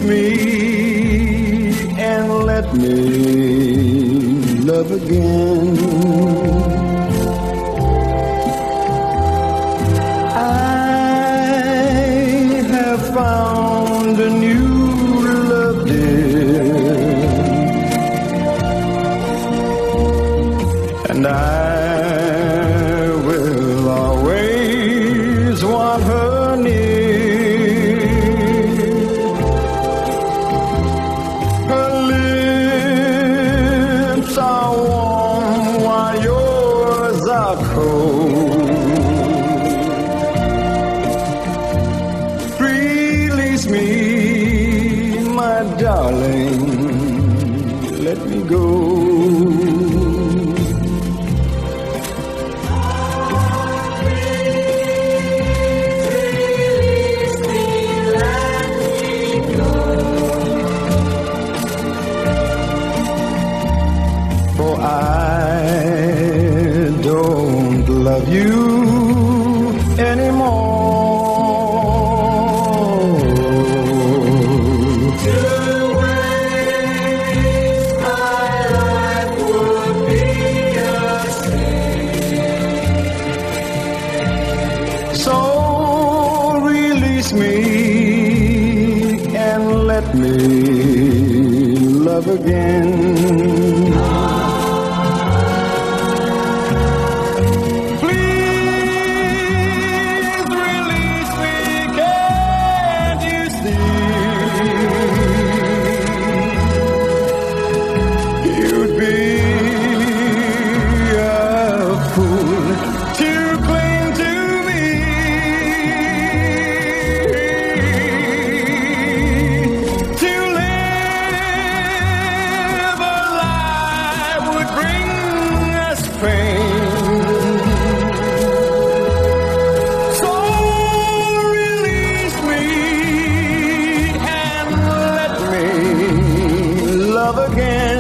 me and let me love again. I have found a new love, dear, and I will always want her near. Her lips are warm while yours are cold. Release me, my darling, let me go. For I don't love you anymore. To waste my life would be a sin. So release me and let me love again. You'd be a fool to cling to me. To live a life would bring us pain. So release me and let me love again.